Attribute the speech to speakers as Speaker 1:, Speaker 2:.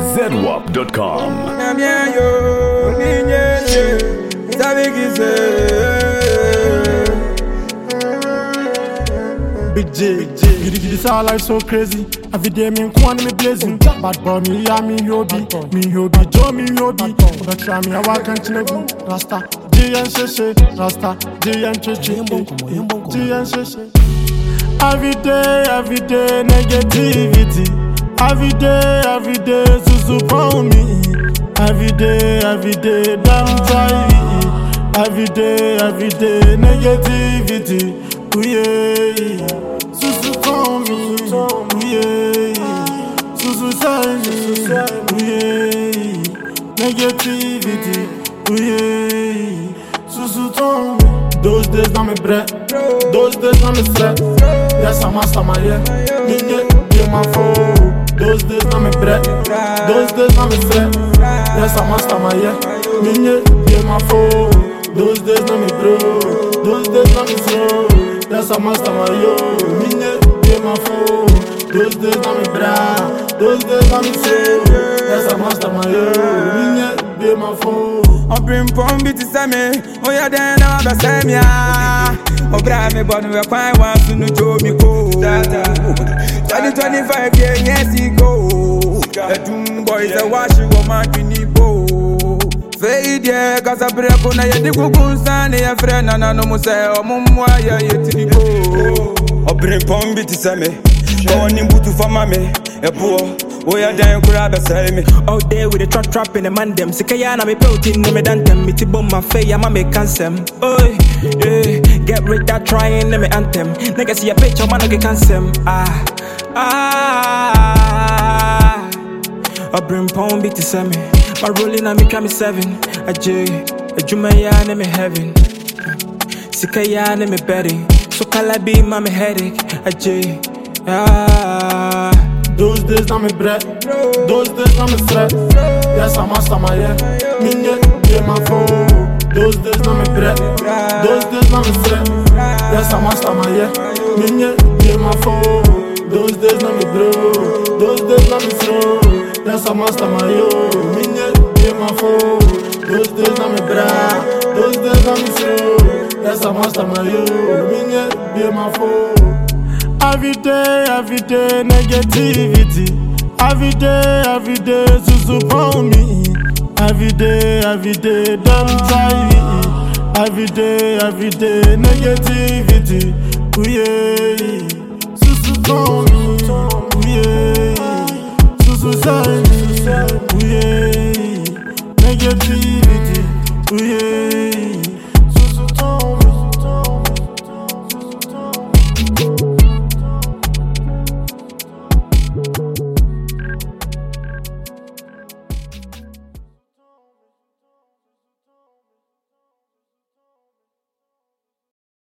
Speaker 1: ZWAP.com.
Speaker 2: Big J, this all life so crazy. Every day me and me blazing. Bad boy me ya me yobi, Joe me yobi. But try me I walk and chinegu. Rasta, J and Sheshe, Rasta, J and Cheche, J and Sheshe. Every day negativity. Every day Susu for me. Every day damn tired. Every day negativity. Ooh yeah, Susu for me. Ooh yeah, Susu side me. Ooh yeah, negativity. Ooh yeah, Susu for me. Those days na me bread, those days na me stress. Yes, I'm master my yeah. Me get my phone. Those days na me bread, those days na me stress. Yes, I'm master my yeah. Me get my phone. Those days na me bro, those days na me slow. Yes, I'm master my yo. Me get my phone. Those days na me bra, those days na me slow. Yes, I'm master my yo. Me get my phone.
Speaker 3: On bring pom biti same, oh yeah then I'm the same ya. Oh bra me born we quite want to know me go. 2025 yes he go. The doom boys a wash you man to bo. Fade yeah, cause I break on ya di kukunsa ne ya friend na no mo say o mumwa ya yeti go. Oh bring pom biti same, go on imbutu for mame, e poor. Oh yeah, damn grab a me.
Speaker 4: Out there with the trap in the man them. Sikayana me pelting no me dantem. Me tibom my face, I'ma make cancel. Oh yeah, get rid that trying me anthem. Nigga see a picture, man I get cancel. I bring pound beat to semi. My rolling on me try me 7. A J, a Jumaya me heaven. Sikayana me betting. So calabi my headache. A J,
Speaker 2: Those days na me bread, those days na me stress. Yes, I'm master my yeah. Me get my phone. Those days na me bread, those days na me stress. Yes, I'm master my yeah. Me get my phone. Those days na me bro, those days na me slow. Yes, I'm master my yo. Me get my phone. Those days na me bra, those days na me slow. Yes, I'm master my yo. Me get my phone. Every day negativity. Every day Susu for me. Every day damn tired. Every day negativity. Ooh yeah, Susu for me. Ooh yeah, Susu side me. Ooh yeah, negativity. Ooh yeah.